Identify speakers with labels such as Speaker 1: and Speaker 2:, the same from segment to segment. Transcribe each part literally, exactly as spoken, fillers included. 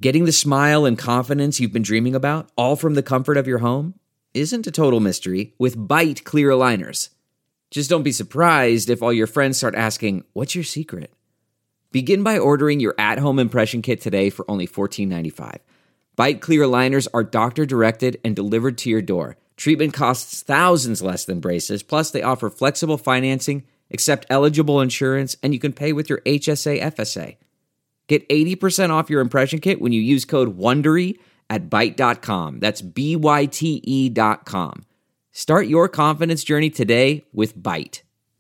Speaker 1: Getting the smile and confidence you've been dreaming about, all from the comfort of your home, isn't a total mystery with Byte clear aligners. Just don't be surprised if all your friends start asking, "What's your secret?" Begin by ordering your at-home impression kit today for only fourteen ninety-five. Byte clear aligners are doctor-directed and delivered to your door. Treatment costs thousands less than braces, plus they offer flexible financing, accept eligible insurance, and you can pay with your H S A F S A. Get eighty percent off your impression kit when you use code WONDERY at byte dot com. That's B Y T E dot com. Start your confidence journey today with Byte.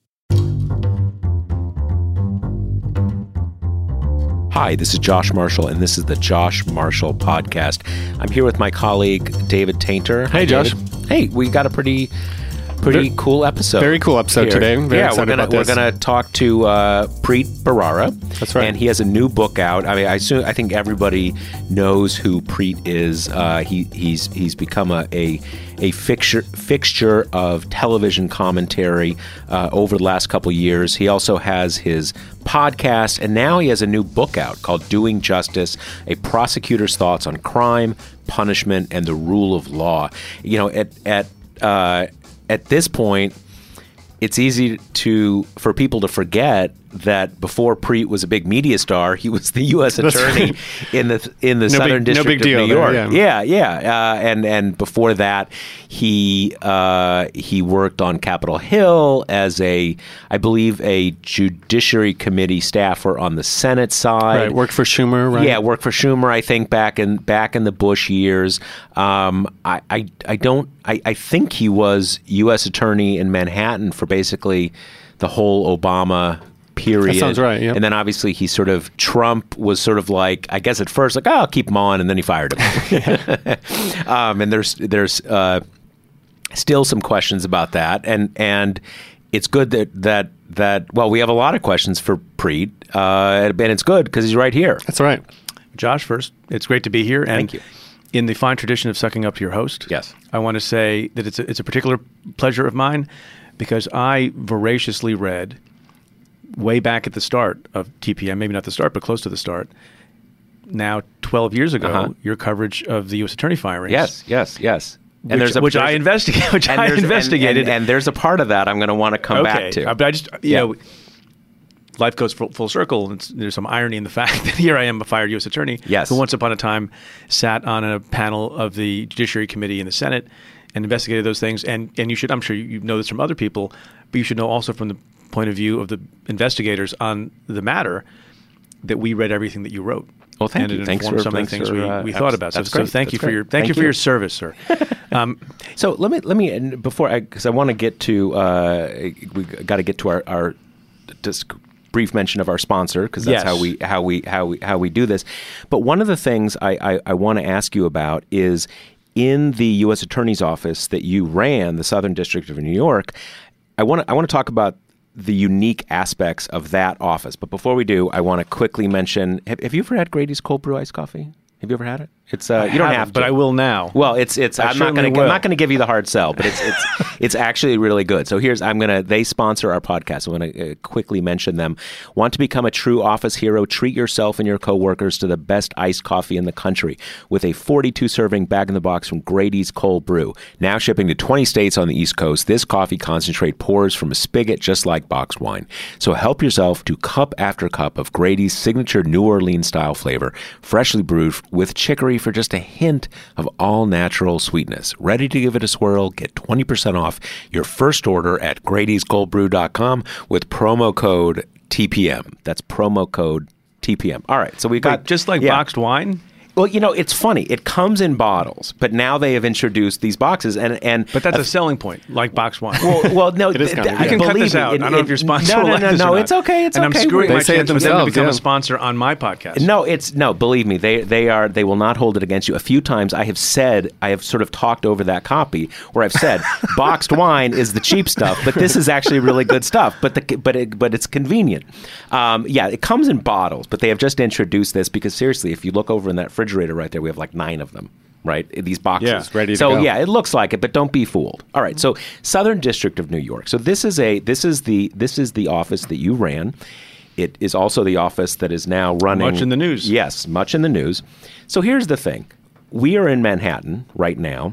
Speaker 2: Hi, this is Josh Marshall, and this is the Josh Marshall Podcast. I'm here with my colleague, David Tainter.
Speaker 3: Hey, Josh.
Speaker 2: David. Hey, we got a pretty... Pretty
Speaker 3: Very,
Speaker 2: cool episode.
Speaker 3: Very cool episode
Speaker 2: here.
Speaker 3: today. Very
Speaker 2: yeah, we're gonna
Speaker 3: about
Speaker 2: we're gonna talk to uh, Preet Bharara.
Speaker 3: That's right.
Speaker 2: And he has a new book out. I mean, I assume, I think everybody knows who Preet is. Uh, he he's he's become a a, a fixture fixture of television commentary uh, over the last couple of years. He also has his podcast, and now he has a new book out called Doing Justice: A Prosecutor's Thoughts on Crime, Punishment, and the Rule of Law. You know, at at uh, At this point, it's easy to for people to forget that before Preet was a big media star, he was the U S attorney in the in the
Speaker 3: no
Speaker 2: Southern
Speaker 3: big,
Speaker 2: District
Speaker 3: no big deal
Speaker 2: of New York.
Speaker 3: There, yeah,
Speaker 2: yeah, yeah. Uh, and and before that, he uh, he worked on Capitol Hill as a, I believe, a Judiciary Committee staffer on the Senate side.
Speaker 3: Right, worked for Schumer, right?
Speaker 2: Yeah, worked for Schumer. I think back in back in the Bush years. Um, I, I I don't. I, I think he was U S attorney in Manhattan for basically the whole Obama period.
Speaker 3: That sounds right, yeah.
Speaker 2: And then obviously he sort of, Trump was sort of like, I guess at first, like, oh, I'll keep him on, and then he fired him. um, and there's there's uh, still some questions about that. And and it's good that, that, that well, we have a lot of questions for Preet, uh, and it's good because he's right here.
Speaker 3: That's right.
Speaker 4: Josh, first, it's great to be here. And
Speaker 2: Thank you.
Speaker 4: In the fine tradition of sucking up to your host,
Speaker 2: Yes.
Speaker 4: I want to say that it's a, it's a particular pleasure of mine because I voraciously read way back at the start of T P M, maybe not the start, but close to the start, now twelve years ago,
Speaker 2: Uh-huh.
Speaker 4: your coverage of the U S attorney firings.
Speaker 2: Yes, yes, yes.
Speaker 4: Which,
Speaker 2: And there's a,
Speaker 4: which
Speaker 2: there's
Speaker 4: I
Speaker 2: a-
Speaker 4: investigated. Which
Speaker 2: and
Speaker 4: I
Speaker 2: there's- and-
Speaker 4: investigated.
Speaker 2: And, and there's a part of that I'm going to want to come
Speaker 4: okay.
Speaker 2: back to.
Speaker 4: Uh, But I just, you
Speaker 2: Yeah.
Speaker 4: know, life goes full, full circle. And it's, there's some irony in the fact that here I am, a fired U S attorney,
Speaker 2: Yes.
Speaker 4: who once upon a time sat on a panel of the Judiciary Committee in the Senate and investigated those things. And and you should, I'm sure you know this from other people, but you should know also from the point of view of the investigators on the matter that we read everything that you wrote.
Speaker 2: Well, thank
Speaker 4: and
Speaker 2: you.
Speaker 4: It
Speaker 2: Thanks
Speaker 4: informed
Speaker 2: for-
Speaker 4: some of
Speaker 2: thanks
Speaker 4: the things
Speaker 2: for,
Speaker 4: we,
Speaker 2: uh,
Speaker 4: we thought about.
Speaker 2: that's
Speaker 4: so,
Speaker 2: great.
Speaker 4: so thank
Speaker 2: That's
Speaker 4: you for
Speaker 2: great.
Speaker 4: your thank,
Speaker 2: Thank
Speaker 4: you for
Speaker 2: you.
Speaker 4: your service, sir. Um,
Speaker 2: So let me let me and before I because I want to get to uh, we got to get to our our just brief mention of our sponsor because that's
Speaker 4: Yes.
Speaker 2: how we how we how we how we do this. But one of the things I I, I want to ask you about is in the U S Attorney's Office that you ran, the Southern District of New York. I want to I want to talk about the unique aspects of that office. But before we do, I want to quickly mention: Have, have you ever had Grady's Cold Brew Iced Coffee? Have you ever had it? It's uh,
Speaker 4: I
Speaker 2: you don't
Speaker 4: haven't,
Speaker 2: have to,
Speaker 4: but I will now.
Speaker 2: Well, it's it's.
Speaker 4: I
Speaker 2: I'm not
Speaker 4: certainly
Speaker 2: going to. I'm
Speaker 4: will.
Speaker 2: not going to give you the hard sell, but it's it's it's actually really good. So here's I'm gonna. They sponsor our podcast. I'm going to uh, quickly mention them. Want to become a true office hero? Treat yourself and your coworkers to the best iced coffee in the country with a forty-two serving bag in the box from Grady's Cold Brew. Now shipping to twenty states on the East Coast. This coffee concentrate pours from a spigot just like boxed wine. So help yourself to cup after cup of Grady's signature New Orleans style flavor, freshly brewed with chicory for just a hint of all-natural sweetness. Ready to give it a swirl? Get twenty percent off your first order at Grady's Cold Brew dot com with promo code T P M. That's promo code T P M. All right, so we got...
Speaker 4: Wait, just like
Speaker 2: yeah.
Speaker 4: boxed wine?
Speaker 2: Well, you know, it's funny. It comes in bottles, but now they have introduced these boxes, and and
Speaker 4: But that's a selling point, like boxed wine.
Speaker 2: well, well, no,
Speaker 3: It is
Speaker 2: th-
Speaker 3: kind of,
Speaker 2: th-
Speaker 3: yeah.
Speaker 4: I can cut
Speaker 2: believe
Speaker 4: this
Speaker 2: me,
Speaker 4: out.
Speaker 2: it-
Speaker 4: I don't know
Speaker 2: it-
Speaker 4: if your sponsor
Speaker 2: No,
Speaker 4: will
Speaker 2: no,
Speaker 4: like
Speaker 2: no,
Speaker 4: this or
Speaker 2: no.
Speaker 4: not.
Speaker 2: It's okay. It's
Speaker 4: and
Speaker 2: okay.
Speaker 4: I'm screwing
Speaker 3: They
Speaker 4: my
Speaker 3: say it
Speaker 4: chance for them to
Speaker 3: themselves,
Speaker 4: become
Speaker 3: yeah.
Speaker 4: a sponsor on my podcast.
Speaker 2: No, it's no. Believe me, they they are. They will not hold it against you. A few times I have said, I have sort of talked over that copy where I've said, boxed wine is the cheap stuff, but this is actually really good stuff. But the but it, but it's convenient. Um, yeah, it comes in bottles, but they have just introduced this because seriously, if you look over in that refrigerator right there, we have like nine of them. Right, these boxes.
Speaker 3: Yeah, ready to
Speaker 2: so
Speaker 3: go.
Speaker 2: yeah, it looks like it, but don't be fooled. All right, so Southern District of New York. So this is a this is the this is the office that you ran. It is also the office that is now running...
Speaker 4: Much in the news.
Speaker 2: Yes, much in the news. So here's the thing. We are in Manhattan right now,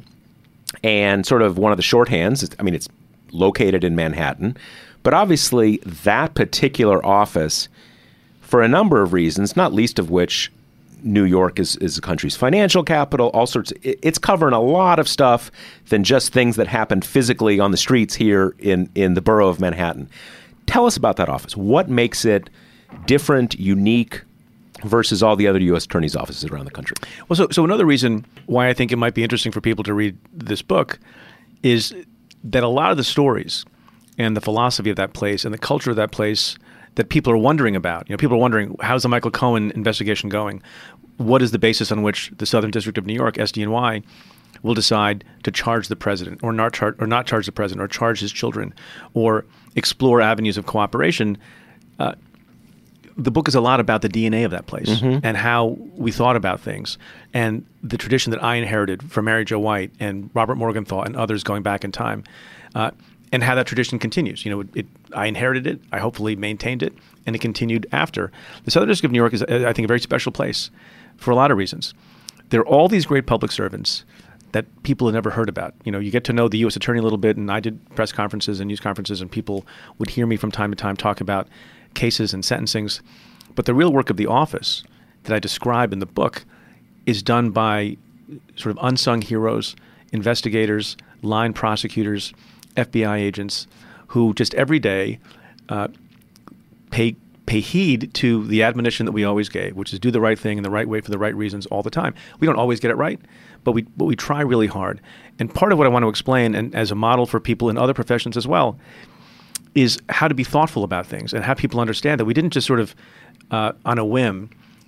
Speaker 2: and sort of one of the shorthands, I mean, it's located in Manhattan, but obviously that particular office, for a number of reasons, not least of which New York is, is the country's financial capital, all sorts of, it's covering a lot of stuff than just things that happen physically on the streets here in, in the borough of Manhattan. Tell us about that office. What makes it different, unique, versus all the other U S attorneys' offices around the country?
Speaker 4: Well, so, so another reason why I think it might be interesting for people to read this book is that a lot of the stories and the philosophy of that place and the culture of that place that people are wondering about. You know, people are wondering, how's the Michael Cohen investigation going? What is the basis on which the Southern District of New York, S D N Y, will decide to charge the president or not charge or not charge the president or charge his children or explore avenues of cooperation? Uh, the book is a lot about the D N A of that place mm-hmm. and how we thought about things and the tradition that I inherited from Mary Jo White and Robert Morgenthau and others going back in time. Uh, And how that tradition continues. You know, it, it, I inherited it, I hopefully maintained it, and it continued after. The Southern District of New York is, I think, a very special place for a lot of reasons. There are all these great public servants that people have never heard about. You know, you get to know the U S attorney a little bit, and I did press conferences and news conferences, and people would hear me from time to time talk about cases and sentencings. But the real work of the office that I describe in the book is done by sort of unsung heroes, investigators, line prosecutors, F B I agents who just every day uh, pay pay heed to the admonition that we always gave, which is do the right thing in the right way for the right reasons all the time. We don't always get it right, but we but we try really hard. And part of what I want to explain, and as a model for people in other professions as well, is how to be thoughtful about things and have people understand that we didn't just sort of uh, on a whim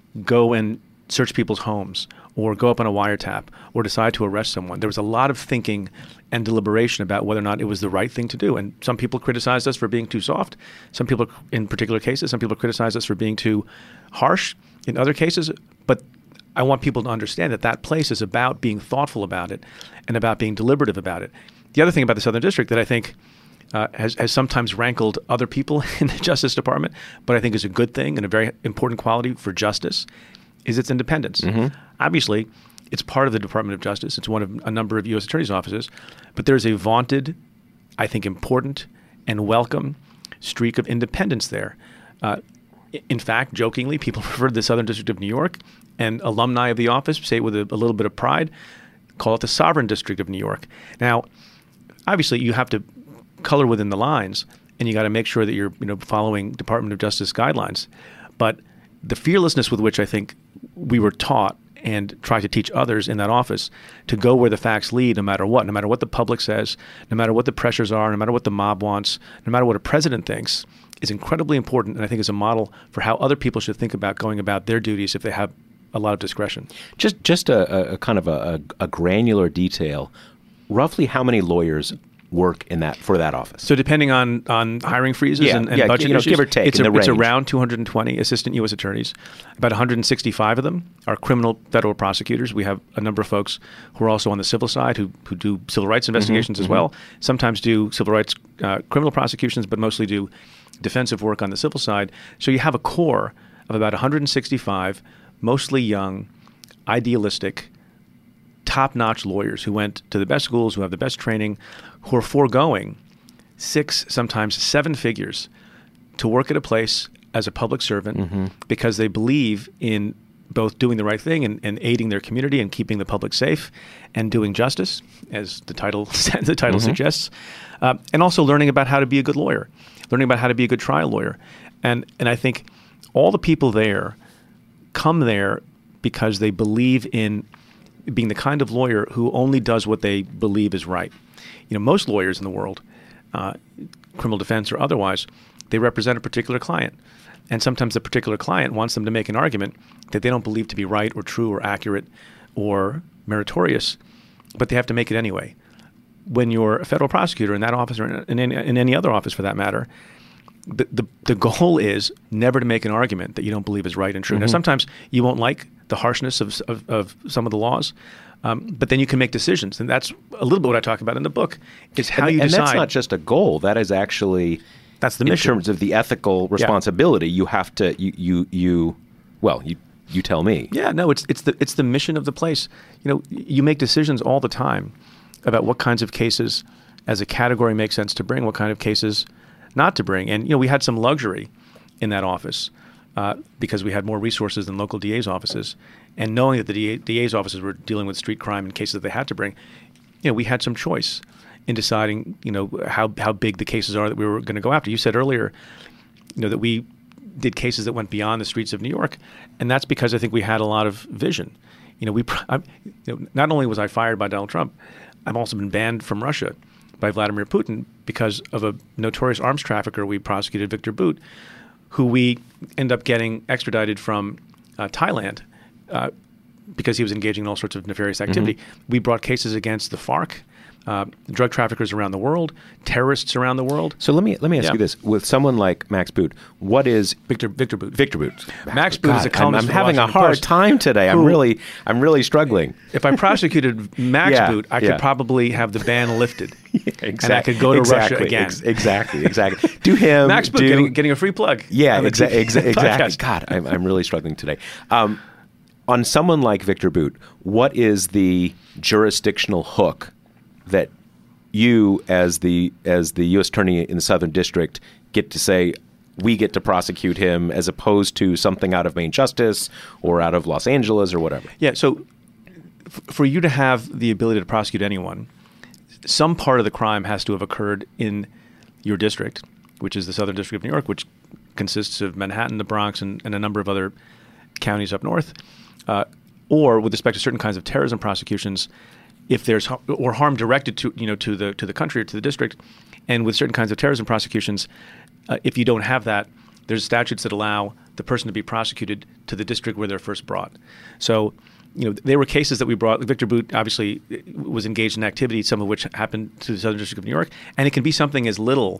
Speaker 4: go and search people's homes or go up on a wiretap or decide to arrest someone. There was a lot of thinking and deliberation about whether or not it was the right thing to do. And some people criticized us for being too soft. Some people, in particular cases, some people criticized us for being too harsh in other cases. But I want people to understand that that place is about being thoughtful about it and about being deliberative about it. The other thing about the Southern District that I think uh, has, has sometimes rankled other people in the Justice Department, but I think is a good thing and a very important quality for justice, is its independence. Mm-hmm. Obviously, it's part of the Department of Justice. It's one of a number of U S attorneys' offices. But there's a vaunted, I think important and welcome streak of independence there. Uh, in fact, jokingly, people refer to the Southern District of New York, and alumni of the office say it with a, a little bit of pride, call it the Sovereign District of New York. Now, obviously, you have to color within the lines, and you got to make sure that you're you know following Department of Justice guidelines. But the fearlessness with which I think we were taught and try to teach others in that office to go where the facts lead no matter what, no matter what the public says, no matter what the pressures are, no matter what the mob wants, no matter what a president thinks, is incredibly important, and I think is a model for how other people should think about going about their duties if they have a lot of discretion.
Speaker 2: Just just a, a kind of a, a granular detail, roughly how many lawyers work in that for that office?
Speaker 4: So depending on, on hiring freezes
Speaker 2: yeah,
Speaker 4: and, and
Speaker 2: yeah,
Speaker 4: budget
Speaker 2: you know,
Speaker 4: issues,
Speaker 2: give or take
Speaker 4: it's,
Speaker 2: in
Speaker 4: a,
Speaker 2: the
Speaker 4: it's
Speaker 2: range.
Speaker 4: around two hundred twenty assistant U S attorneys. About one hundred sixty-five of them are criminal federal prosecutors. We have a number of folks who are also on the civil side who, who do civil rights investigations mm-hmm, as well, mm-hmm. sometimes do civil rights uh, criminal prosecutions, but mostly do defensive work on the civil side. So you have a core of about one hundred sixty-five, mostly young, idealistic, top-notch lawyers who went to the best schools, who have the best training, who are foregoing six, sometimes seven figures to work at a place as a public servant mm-hmm. because they believe in both doing the right thing and, and aiding their community and keeping the public safe and doing justice, as the title the title mm-hmm. suggests, uh, and also learning about how to be a good lawyer, learning about how to be a good trial lawyer. And and I think all the people there come there because they believe in being the kind of lawyer who only does what they believe is right. You know, most lawyers in the world, uh, criminal defense or otherwise, they represent a particular client. And sometimes the particular client wants them to make an argument that they don't believe to be right or true or accurate or meritorious, but they have to make it anyway. When you're a federal prosecutor in that office or in any, in any other office for that matter, the, the the goal is never to make an argument that you don't believe is right and true. Mm-hmm. Now, sometimes you won't like the harshness of, of, of some of the laws, um, but then you can make decisions. And that's a little bit what I talk about in the book, is how
Speaker 2: and,
Speaker 4: you
Speaker 2: and
Speaker 4: decide.
Speaker 2: And that's not just a goal. That is actually
Speaker 4: That's the
Speaker 2: in
Speaker 4: mission.
Speaker 2: terms of the ethical responsibility. You have to you you you well you you tell me.
Speaker 4: Yeah, no, it's it's the it's the mission of the place. You know, you make decisions all the time about what kinds of cases as a category make sense to bring, what kind of cases not to bring. And you know, we had some luxury in that office uh, because we had more resources than local D A's offices. And knowing that the D A, D A's offices were dealing with street crime and cases that they had to bring, you know, we had some choice in deciding, you know, how how big the cases are that we were going to go after. You said earlier, you know, that we did cases that went beyond the streets of New York, and that's because I think we had a lot of vision. You know, we I, you know, not only was I fired by Donald Trump, I've also been banned from Russia by Vladimir Putin because of a notorious arms trafficker we prosecuted, Victor Bout, who we end up getting extradited from uh, Thailand uh, because he was engaging in all sorts of nefarious activity. Mm-hmm. We brought cases against the FARC, uh, drug traffickers around the world, terrorists around the world.
Speaker 2: So let me let me ask
Speaker 4: Yeah.
Speaker 2: you this: with someone like Max Boot, what is
Speaker 4: Victor Victor Bout.
Speaker 2: Victor Boot?
Speaker 4: Max Boot is a
Speaker 2: God, I'm,
Speaker 4: columnist
Speaker 2: I'm
Speaker 4: for the
Speaker 2: having a
Speaker 4: Washington
Speaker 2: hard
Speaker 4: Post,
Speaker 2: time today. I'm
Speaker 4: who-
Speaker 2: really I'm really struggling.
Speaker 4: If I prosecuted Max
Speaker 2: Yeah,
Speaker 4: Boot, I
Speaker 2: yeah.
Speaker 4: could probably have the ban lifted.
Speaker 2: Exactly.
Speaker 4: And I could go to
Speaker 2: exactly,
Speaker 4: Russia again.
Speaker 2: ex- exactly, exactly. Do him.
Speaker 4: Max Boot
Speaker 2: do,
Speaker 4: getting, getting a free plug.
Speaker 2: Yeah,
Speaker 4: on the
Speaker 2: exa-
Speaker 4: T V
Speaker 2: exa- exactly.
Speaker 4: podcast.
Speaker 2: God, I'm, I'm really struggling today. Um, on someone like Victor Bout, what is the jurisdictional hook that you, as the as the U S Attorney in the Southern District, get to say, we get to prosecute him, as opposed to something out of Main Justice or out of Los Angeles or whatever?
Speaker 4: Yeah, so f- for you to have the ability to prosecute anyone, some part of the crime has to have occurred in your district, which is the Southern District of New York, which consists of Manhattan, the Bronx, and, and a number of other counties up north. Uh, or with respect to certain kinds of terrorism prosecutions, if there's har- or harm directed to you know to the to the country or to the district, and with certain kinds of terrorism prosecutions, uh, if you don't have that, there's statutes that allow the person to be prosecuted to the district where they're first brought. So, you know, there were cases that we brought. Victor Bout obviously was engaged in activity, some of which happened to the Southern District of New York, and it can be something as little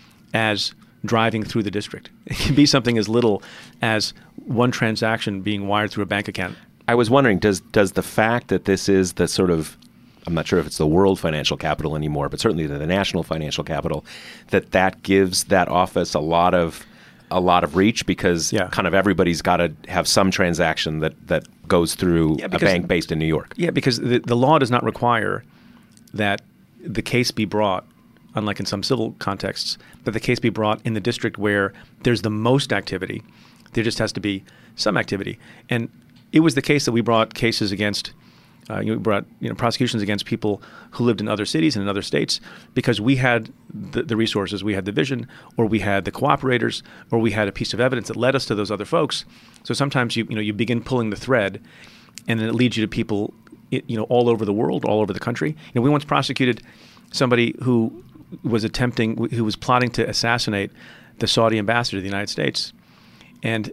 Speaker 4: as driving through the district. It can be something as little as one transaction being wired through a bank account.
Speaker 2: I was wondering, does does the fact that this is the sort of, I'm not sure if it's the world financial capital anymore, but certainly the, the national financial capital, that that gives that office a lot of a lot of reach, because
Speaker 4: Yeah.
Speaker 2: kind of everybody's got to have some transaction that, that goes through
Speaker 4: Yeah,
Speaker 2: a
Speaker 4: because-
Speaker 2: bank based in New York.
Speaker 4: Yeah, because the, the law does not require that the case be brought, unlike in some civil contexts, that the case be brought in the district where there's the most activity. There just has to be some activity. And it was the case that we brought cases against, uh, you know, we brought you know, prosecutions against people who lived in other cities and in other states because we had the, the resources, we had the vision, or we had the cooperators, or we had a piece of evidence that led us to those other folks. So sometimes you you know you begin pulling the thread, and then it leads you to people i- you know all over the world, all over the country. You know, we once prosecuted somebody who was attempting, who was plotting to assassinate the Saudi ambassador to the United States, and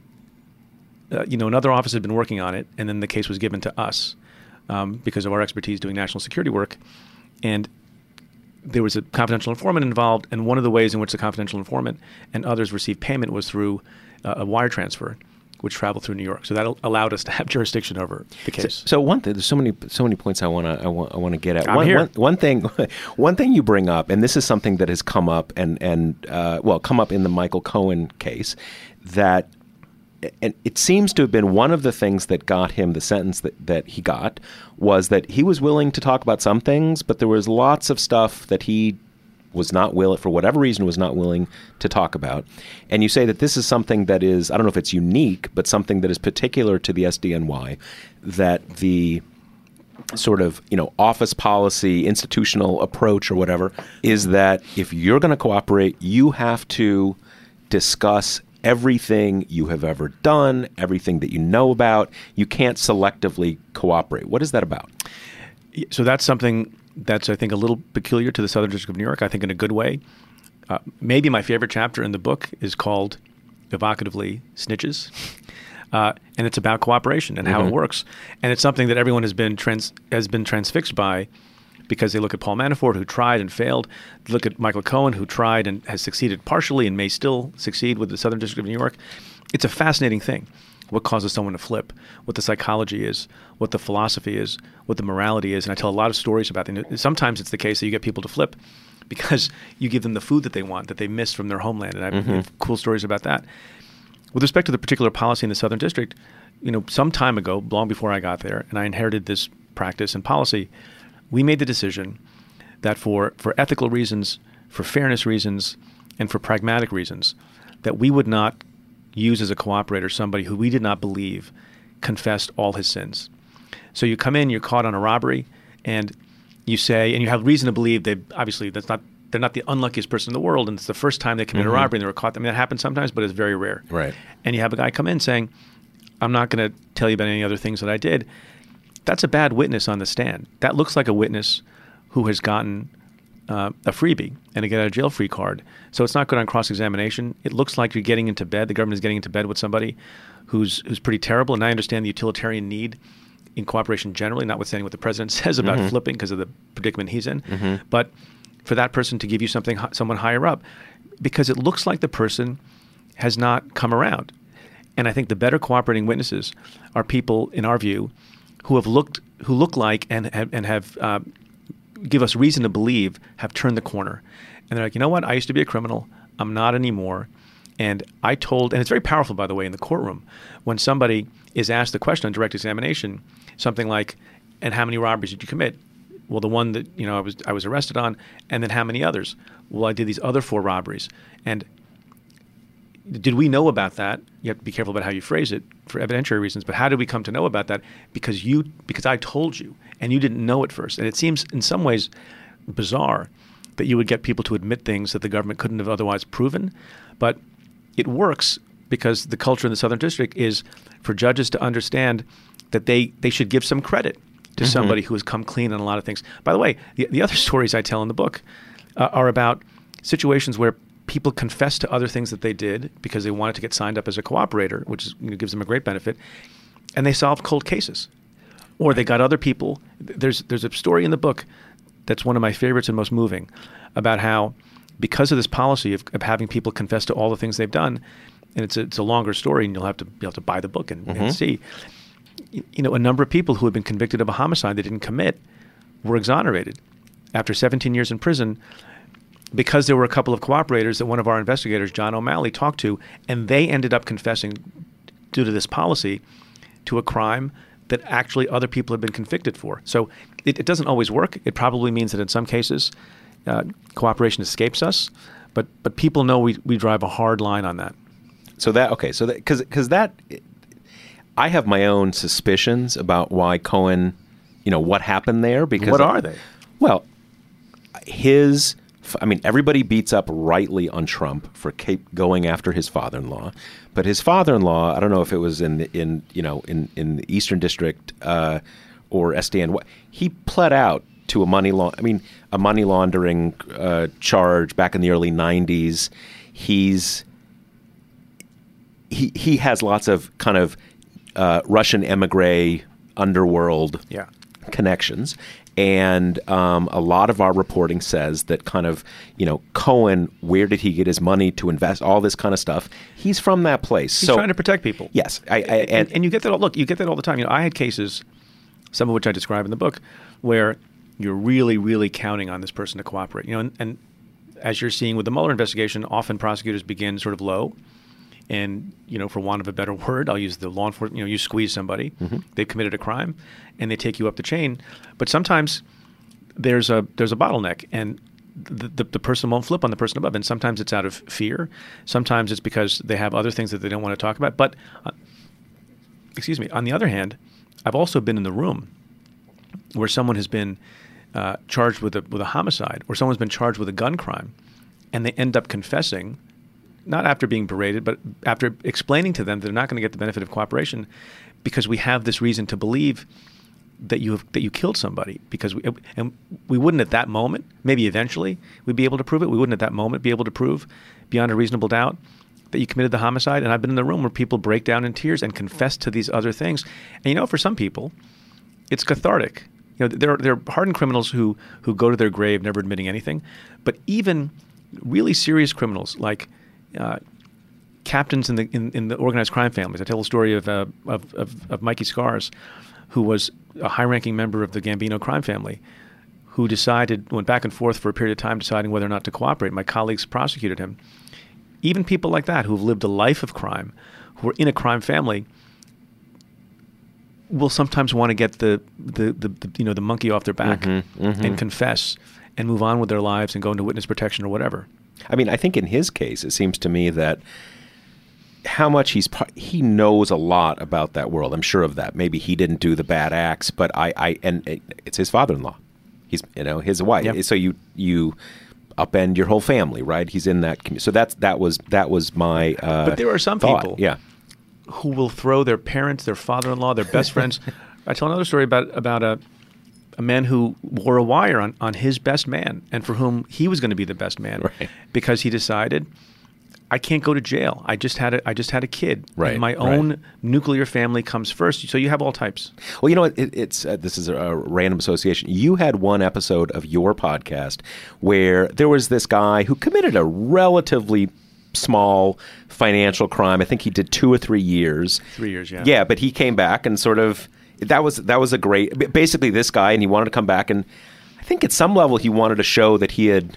Speaker 4: uh, you know another office had been working on it, and then the case was given to us um, because of our expertise doing national security work, and there was a confidential informant involved, and one of the ways in which the confidential informant and others received payment was through uh, a wire transfer, which traveled through New York. So that al- allowed us to have jurisdiction over the
Speaker 2: So,
Speaker 4: case.
Speaker 2: so one thing, there's so many so many points I want to I want I want to get at.
Speaker 4: I'm
Speaker 2: one,
Speaker 4: here.
Speaker 2: One, one thing, one thing you bring up, and this is something that has come up and and uh, well, come up in the Michael Cohen case, that. And it seems to have been one of the things that got him the sentence that, that he got, was that he was willing to talk about some things, but there was lots of stuff that he was not willing, for whatever reason, was not willing to talk about. And you say that this is something that is, I don't know if it's unique, but something that is particular to the S D N Y, that the sort of, you know, office policy, institutional approach or whatever, is that if you're going to cooperate, you have to discuss everything you have ever done, everything that you know about. You can't selectively cooperate. What is that about?
Speaker 4: So that's something that's, I think, a little peculiar to the Southern District of New York, I think in a good way. Uh, maybe my favorite chapter in the book is called, evocatively, Snitches. Uh, and it's about cooperation and how
Speaker 2: Mm-hmm.
Speaker 4: it works. And it's something that everyone has been trans- has been transfixed by, because they look at Paul Manafort, who tried and failed. They look at Michael Cohen, who tried and has succeeded partially and may still succeed with the Southern District of New York. It's a fascinating thing, what causes someone to flip, what the psychology is, what the philosophy is, what the morality is. And I tell a lot of stories about it. And sometimes it's the case that you get people to flip because you give them the food that they want, that they miss from their homeland. And I
Speaker 2: Mm-hmm.
Speaker 4: have cool stories about that. With respect to the particular policy in the Southern District, you know, some time ago, long before I got there, and I inherited this practice and policy, we made the decision that for, for ethical reasons, for fairness reasons, and for pragmatic reasons, that we would not use as a cooperator somebody who we did not believe confessed all his sins. So you come in, you're caught on a robbery, and you say, and you have reason to believe they obviously that's not they're not the unluckiest person in the world, and it's the first time they commit
Speaker 2: Mm-hmm.
Speaker 4: a robbery and they were caught. I mean, that happens sometimes, but it's very rare.
Speaker 2: Right.
Speaker 4: And you have a guy come in saying, "I'm not going to tell you about any other things that I did." That's a bad witness on the stand. That looks like a witness who has gotten uh, a freebie and a get out of jail free card. So it's not good on cross-examination. It looks like you're getting into bed. The government is getting into bed with somebody who's who's pretty terrible. And I understand the utilitarian need in cooperation generally, notwithstanding what the president says about
Speaker 2: Mm-hmm.
Speaker 4: flipping because of the predicament he's in. But for that person to give you something, someone higher up, because it looks like the person has not come around. And I think the better cooperating witnesses are people, in our view, who have looked, who look like and have, and have uh, give us reason to believe have turned the corner. And they're like, you know what? I used to be a criminal. I'm not anymore. And I told, and it's very powerful, by the way, in the courtroom, when somebody is asked the question on direct examination, something like, and how many robberies did you commit? Well, the one that, you know, I was I was arrested on, and then how many others? Well, I did these other four robberies. And did we know about that? You have to be careful about how you phrase it for evidentiary reasons, but how did we come to know about that? Because you, because I told you, and you didn't know at first. And it seems in some ways bizarre that you would get people to admit things that the government couldn't have otherwise proven. But it works because the culture in the Southern District is for judges to understand that they, they should give some credit to
Speaker 2: Mm-hmm.
Speaker 4: somebody who has come clean on a lot of things. By the way, the, the other stories I tell in the book uh, are about situations where people confess to other things that they did because they wanted to get signed up as a cooperator, which is, you know, gives them a great benefit, and they solved cold cases. Or they got other people. There's there's a story in the book that's one of my favorites and most moving about how, because of this policy of, of having people confess to all the things they've done, and it's a, it's a longer story, and you'll have to be able to buy the book and,
Speaker 2: Mm-hmm.
Speaker 4: and see, you, you know, a number of people who had been convicted of a homicide they didn't commit were exonerated after seventeen years in prison because there were a couple of cooperators that one of our investigators, John O'Malley, talked to, and they ended up confessing due to this policy to a crime that actually other people have been convicted for. So it, it doesn't always work. It probably means that in some cases uh, cooperation escapes us, but but people know we, we drive a hard line on that.
Speaker 2: So that okay, so that because because that I have my own suspicions about why Cohen, you know, what happened there. Because
Speaker 4: What are they?
Speaker 2: Well, his. I mean, everybody beats up rightly on Trump for keep going after his father-in-law, but his father-in-law, I don't know if it was in the, in you know in, in the Eastern District uh, or S D N, he pled out to a money law. I mean, a money laundering uh, charge back in the early nineties. He's he he has lots of kind of uh, Russian emigre underworld
Speaker 4: Yeah.
Speaker 2: connections. And um, a lot of our reporting says that kind of, you know, Cohen, where did he get his money to invest? All this kind of stuff. He's from that place.
Speaker 4: He's
Speaker 2: so,
Speaker 4: trying to protect people.
Speaker 2: Yes. I, I,
Speaker 4: and,
Speaker 2: and,
Speaker 4: and you get that all, look, you get that all the time. You know, I had cases, some of which I describe in the book, where you're really, really counting on this person to cooperate. You know, and, and as you're seeing with the Mueller investigation, often prosecutors begin sort of low. And, you know, for want of a better word, I'll use the law enforcement, you know, you squeeze somebody,
Speaker 2: Mm-hmm.
Speaker 4: they've committed a crime, and they take you up the chain. But sometimes there's a there's a bottleneck, and the, the, the person won't flip on the person above. And sometimes it's out of fear. Sometimes it's because they have other things that they don't want to talk about. But, uh, excuse me, on the other hand, I've also been in the room where someone has been uh, charged with a, with a homicide, or someone's been charged with a gun crime, and they end up confessing, not after being berated, but after explaining to them that they're not going to get the benefit of cooperation because we have this reason to believe that you have, that you killed somebody. Because we, and we wouldn't at that moment, maybe eventually we'd be able to prove it. We wouldn't at that moment be able to prove beyond a reasonable doubt that you committed the homicide. And I've been in the room where people break down in tears and confess to these other things. And you know, for some people, it's cathartic. You know, there are, there are hardened criminals who who go to their grave never admitting anything. But even really serious criminals like Uh, captains in the in, in the organized crime families. I tell the story of, uh, of of of Mikey Scars, who was a high-ranking member of the Gambino crime family, who decided, went back and forth for a period of time deciding whether or not to cooperate. My colleagues prosecuted him. Even people like that who have lived a life of crime, who are in a crime family, will sometimes want to get the, the, the, the you know the monkey off their back
Speaker 2: mm-hmm, mm-hmm.
Speaker 4: and confess and move on with their lives and go into witness protection or whatever.
Speaker 2: I mean, I think in his case, it seems to me that how much he's he knows a lot about that world. I'm sure of that. Maybe he didn't do the bad acts, but I, I and it's his father-in-law. He's you know his wife.
Speaker 4: Yep.
Speaker 2: So you you upend your whole family, right? He's in that community. So that's that was that was my. Uh,
Speaker 4: but there are some
Speaker 2: thought.
Speaker 4: people,
Speaker 2: yeah.
Speaker 4: who will throw their parents, their father-in-law, their best friends. I tell another story about about a a man who wore a wire on, on his best man, and for whom he was going to be the best man,
Speaker 2: right.
Speaker 4: because he decided, I can't go to jail. I just had a I just had a kid.
Speaker 2: Right,
Speaker 4: and my
Speaker 2: right.
Speaker 4: own nuclear family comes first. So you have all types.
Speaker 2: Well, you know what? It, it's uh, this is a, a random association. You had one episode of your podcast where there was this guy who committed a relatively small financial crime. I think he did two or three years.
Speaker 4: Three years, yeah.
Speaker 2: Yeah, but he came back and sort of that was that was a great. Basically, this guy, and he wanted to come back, and I think at some level he wanted to show that he had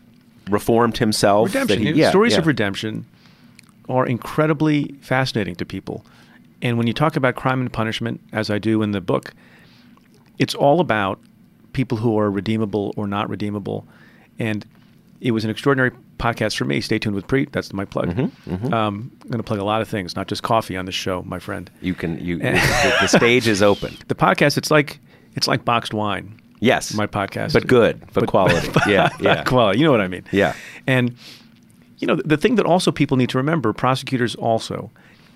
Speaker 2: reformed himself.
Speaker 4: Redemption.
Speaker 2: That he, yeah,
Speaker 4: Stories
Speaker 2: yeah.
Speaker 4: of redemption are incredibly fascinating to people. And when you talk about crime and punishment, as I do in the book, it's all about people who are redeemable or not redeemable. And it was an extraordinary podcast for me. Stay tuned with Preet. That's my plug.
Speaker 2: Mm-hmm, mm-hmm.
Speaker 4: Um, I'm going to plug a lot of things, not just coffee on this show, my friend.
Speaker 2: You can. You the, the stage is open.
Speaker 4: The podcast, it's like it's like boxed wine.
Speaker 2: Yes,
Speaker 4: My podcast,
Speaker 2: but good, but, but quality.
Speaker 4: But,
Speaker 2: yeah, yeah,
Speaker 4: quality. You know what I mean?
Speaker 2: Yeah.
Speaker 4: And you know the, the thing that also people need to remember, prosecutors also,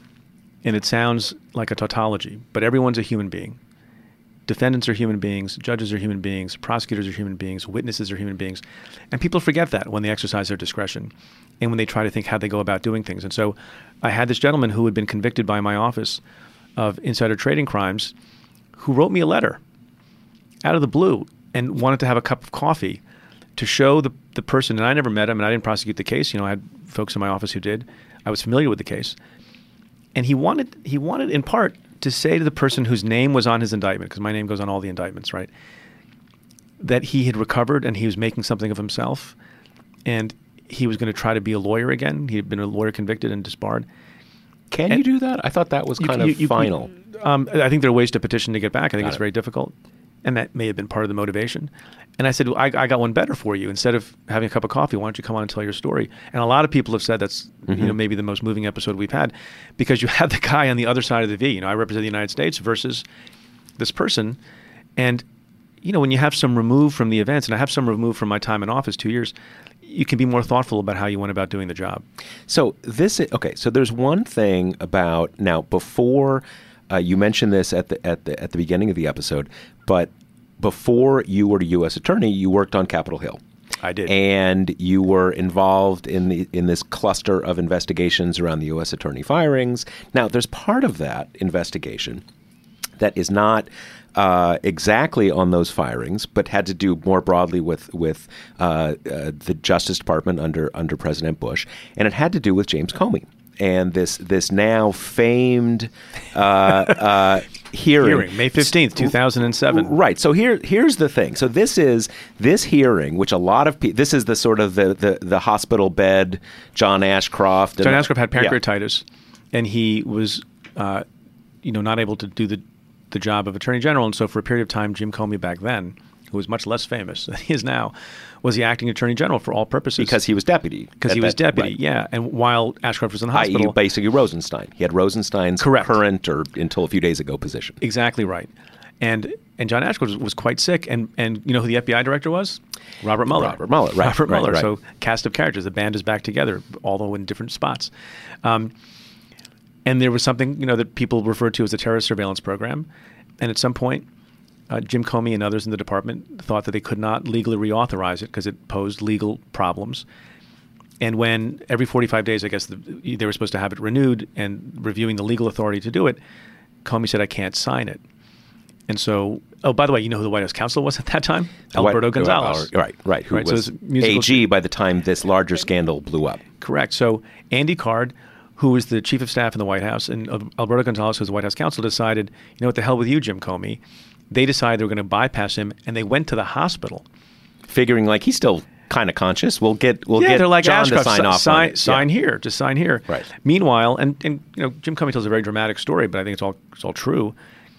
Speaker 4: and it sounds like a tautology, but everyone's a human being. Defendants are human beings, judges are human beings, prosecutors are human beings, witnesses are human beings. And people forget that when they exercise their discretion and when they try to think how they go about doing things. And so I had this gentleman who had been convicted by my office of insider trading crimes who wrote me a letter out of the blue and wanted to have a cup of coffee to show the, the person, and I never met him and I didn't prosecute the case. You know, I had folks in my office who did. I was familiar with the case. And he wanted, he wanted in part to say to the person whose name was on his indictment, because my name goes on all the indictments, right, that he had recovered and he was making something of himself and he was going to try to be a lawyer again. He had been a lawyer convicted and disbarred.
Speaker 2: Can
Speaker 4: and
Speaker 2: you do that? I thought that was kind
Speaker 4: you,
Speaker 2: of
Speaker 4: you,
Speaker 2: final.
Speaker 4: You, um, I think there are ways to petition to get back. I think
Speaker 2: Got
Speaker 4: it's
Speaker 2: it.
Speaker 4: very difficult. And that may have been part of the motivation. And I said, well, I, I got one better for you. Instead of having a cup of coffee, why don't you come on and tell your story? And a lot of people have said that's
Speaker 2: Mm-hmm.
Speaker 4: you know maybe the most moving episode we've had, because you have the guy on the other side of the V. You know, I represent the United States versus this person. And, you know, when you have some removed from the events, and I have some removed from my time in office, two years, you can be more thoughtful about how you went about doing the job.
Speaker 2: So this is, okay, so there's one thing about, now before, uh, you mentioned this at the at the at the beginning of the episode, but before you were a U S attorney, you worked on Capitol Hill.
Speaker 4: I did.
Speaker 2: And you were involved in the in this cluster of investigations around the U S attorney firings. Now, there's part of that investigation that is not uh, exactly on those firings, but had to do more broadly with with uh, uh, the Justice Department under under President Bush, and it had to do with James Comey and this this now famed uh, uh, hearing.
Speaker 4: Hearing, May fifteenth, two thousand seven.
Speaker 2: Right. So here here's the thing. So this is this hearing, which a lot of people, this is the sort of the, the, the hospital bed, John Ashcroft.
Speaker 4: John
Speaker 2: and,
Speaker 4: Ashcroft had
Speaker 2: yeah.
Speaker 4: pancreatitis, and he was, uh, you know, not able to do the the job of Attorney General. And so for a period of time, Jim Comey back then, who was much less famous than he is now, was the acting Attorney General for all purposes.
Speaker 2: Because he was deputy.
Speaker 4: Because
Speaker 2: at
Speaker 4: he was
Speaker 2: that-
Speaker 4: deputy,
Speaker 2: right.
Speaker 4: yeah. And while Ashcroft was in the
Speaker 2: that is
Speaker 4: hospital.
Speaker 2: basically Rosenstein. He had Rosenstein's
Speaker 4: Correct.
Speaker 2: current or until a few days ago position.
Speaker 4: Exactly right. And and John Ashcroft was, was quite sick. And, and you know who the F B I director was? Robert Mueller.
Speaker 2: Robert Mueller, right,
Speaker 4: Robert
Speaker 2: right,
Speaker 4: Mueller.
Speaker 2: right.
Speaker 4: So cast of characters. The band is back together, although in different spots. Um, and there was something, you know, that people referred to as a terrorist surveillance program. And at some point, uh, Jim Comey and others in the department thought that they could not legally reauthorize it because it posed legal problems. And when every forty-five days, I guess, the, they were supposed to have it renewed and reviewing the legal authority to do it, Comey said, I can't sign it. And so, oh, by the way, you know who the White House counsel was at that time? Alberto
Speaker 2: Right,
Speaker 4: Gonzalez.
Speaker 2: Right, right. Who
Speaker 4: Right, so
Speaker 2: was
Speaker 4: it's musical-
Speaker 2: A G by the time this larger scandal blew up.
Speaker 4: Correct. So Andy Card, who was the chief of staff in the White House, and Alberto Gonzalez, who was the White House counsel, decided, you know what, the hell with you, Jim Comey. they decided they were going to bypass him, and they went to the hospital.
Speaker 2: Figuring like he's still kind of conscious. We'll get we'll
Speaker 4: yeah,
Speaker 2: get
Speaker 4: they're like,
Speaker 2: John to
Speaker 4: Ashcroft,
Speaker 2: sign
Speaker 4: si-
Speaker 2: off
Speaker 4: sign,
Speaker 2: on it.
Speaker 4: sign
Speaker 2: Yeah.
Speaker 4: here, just sign here.
Speaker 2: Right.
Speaker 4: Meanwhile, and, and you know, Jim Comey tells a very dramatic story, but I think it's all it's all true.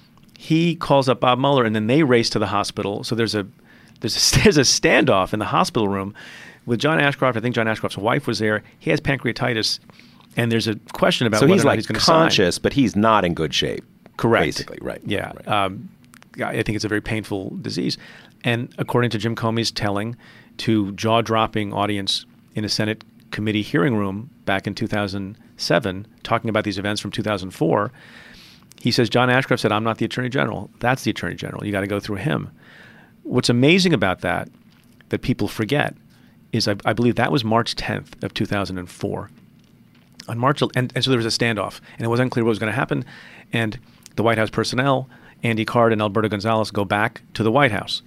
Speaker 4: He calls up Bob Mueller, and then they race to the hospital. So there's a there's a, there's a standoff in the hospital room with John Ashcroft. I think John Ashcroft's wife was there. He has pancreatitis, and there's a question about
Speaker 2: So
Speaker 4: whether
Speaker 2: he's
Speaker 4: or not
Speaker 2: like
Speaker 4: he's going to sign.
Speaker 2: conscious, but he's not in good shape.
Speaker 4: Correct.
Speaker 2: Basically, right.
Speaker 4: Yeah.
Speaker 2: Right.
Speaker 4: Um, I think it's a very painful disease. And according to Jim Comey's telling to jaw-dropping audience in a Senate committee hearing room back in two thousand seven, talking about these events from two thousand four, he says, John Ashcroft said, I'm not the Attorney General. That's the Attorney General. You got to go through him. What's amazing about that, that people forget, is I, I believe that was March tenth of two thousand four. On March, and, and so there was a standoff, and it was unclear what was going to happen. And the White House personnel, Andy Card and Alberto Gonzales, go back to the White House.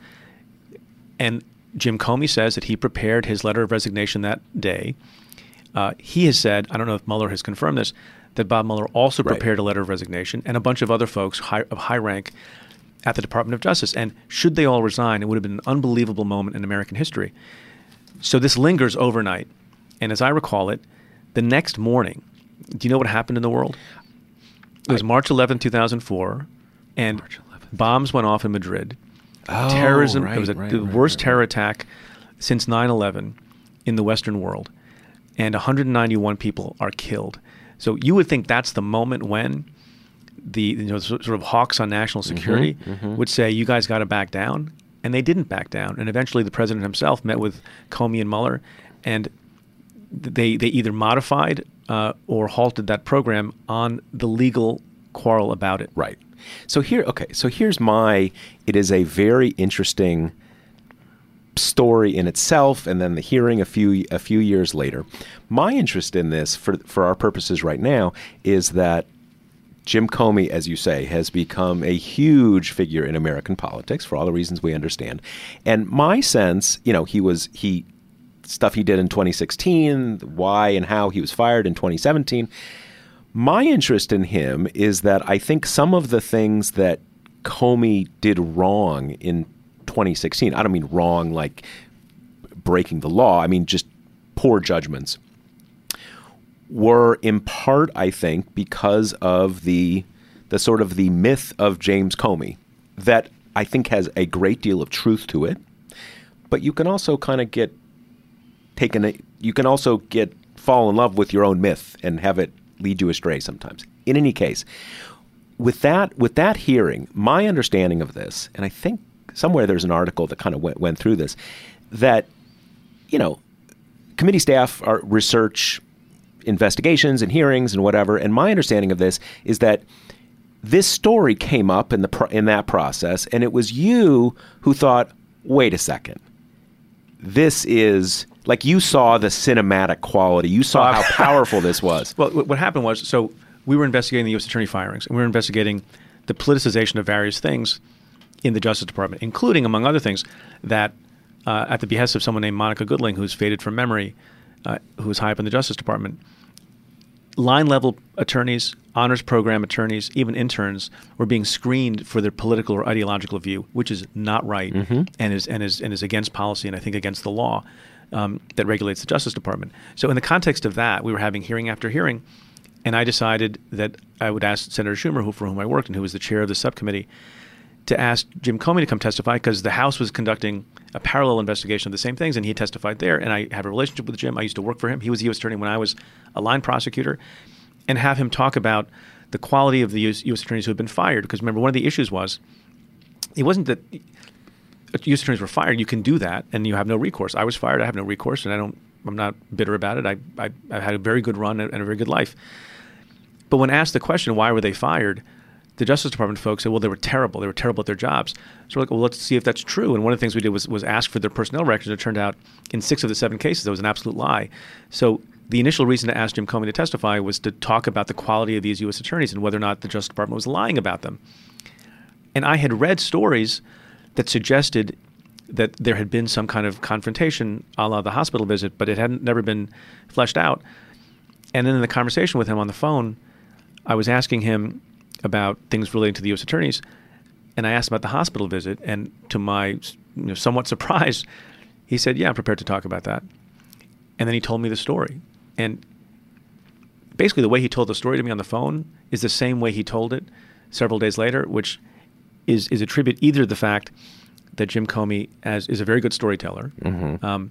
Speaker 4: And Jim Comey says that he prepared his letter of resignation that day. Uh, he has said, I don't know if Mueller has confirmed this, that Bob Mueller also
Speaker 2: Right.
Speaker 4: prepared a letter of resignation, and a bunch of other folks high, of high rank at the Department of Justice. And should they all resign, it would have been an unbelievable moment in American history. So this lingers overnight. And as I recall it, the next morning, do you know what happened in the world? It was I, March eleventh, two thousand four, and bombs went off in Madrid.
Speaker 2: Oh,
Speaker 4: Terrorism,
Speaker 2: right,
Speaker 4: it was a,
Speaker 2: right,
Speaker 4: the
Speaker 2: right,
Speaker 4: worst
Speaker 2: right,
Speaker 4: terror
Speaker 2: right.
Speaker 4: attack since nine eleven in the Western world. And one hundred ninety-one people are killed. So you would think that's the moment when the you know sort of hawks on national security
Speaker 2: Mm-hmm, mm-hmm.
Speaker 4: would say, you guys got to back down. And they didn't back down. And eventually the president himself met with Comey and Mueller, and they they either modified uh, or halted that program on the legal quarrel about it.
Speaker 2: Right. So here, okay. So here's my. It is a very interesting story in itself, and then the hearing a few a few years later. My interest in this, for for our purposes right now, is that Jim Comey, as you say, has become a huge figure in American politics for all the reasons we understand. And my sense, you know, he was he stuff he did in twenty sixteen, why and how he was fired in twenty seventeen. My interest in him is that I think some of the things that Comey did wrong in twenty sixteen, I don't mean wrong like breaking the law, I mean just poor judgments, were in part, I think, because of the the sort of the myth of James Comey that I think has a great deal of truth to it. But you can also kind of get taken, a, you can also get fall in love with your own myth and have it lead you astray sometimes. In any case, with that with that hearing, my understanding of this, and I think somewhere there's an article that kind of went, went through this, that, you know, committee staff are research investigations and hearings and whatever. And my understanding of this is that this story came up in the pro- in that process, and it was you who thought, wait a second, this is like you saw the cinematic quality. You saw how powerful this was.
Speaker 4: Well, what happened was, so we were investigating the U S Attorney firings, and we were investigating the politicization of various things in the Justice Department, including, among other things, that uh, at the behest of someone named Monica Goodling, who's faded from memory, uh, who was high up in the Justice Department, line-level attorneys, honors program attorneys, even interns were being screened for their political or ideological view, which is not right
Speaker 2: mm-hmm.
Speaker 4: and is and is and is against policy and I think against the law um, that regulates the Justice Department. So in the context of that, we were having hearing after hearing, and I decided that I would ask Senator Schumer, who for whom I worked and who was the chair of the subcommittee, to ask Jim Comey to come testify because the House was conducting a parallel investigation of the same things, and he testified there. And I have a relationship with Jim. I used to work for him. He was the U S attorney when I was a line prosecutor, and have him talk about the quality of the U S, U S attorneys who had been fired. Because remember, one of the issues was it wasn't that U S attorneys were fired. You can do that, and you have no recourse. I was fired. I have no recourse, and I don't. I'm not bitter about it. I I, I had a very good run and a very good life. But when asked the question, why were they fired? The Justice Department folks said, well, they were terrible. They were terrible at their jobs. So we're like, well, let's see if that's true. And one of the things we did was, was ask for their personnel records. It turned out in six of the seven cases, that was an absolute lie. So the initial reason to ask Jim Comey to testify was to talk about the quality of these U S attorneys and whether or not the Justice Department was lying about them. And I had read stories that suggested that there had been some kind of confrontation a la the hospital visit, but it hadn't never been fleshed out. And then in the conversation with him on the phone, I was asking him about things relating to the U S attorneys, And I asked about the hospital visit, and to my you know, somewhat surprise, he said, yeah, I'm prepared to talk about that. And then he told me the story. And basically the way he told the story to me on the phone is the same way he told it several days later, which is, is a tribute either to the fact that Jim Comey as, is a very good storyteller, mm-hmm. um,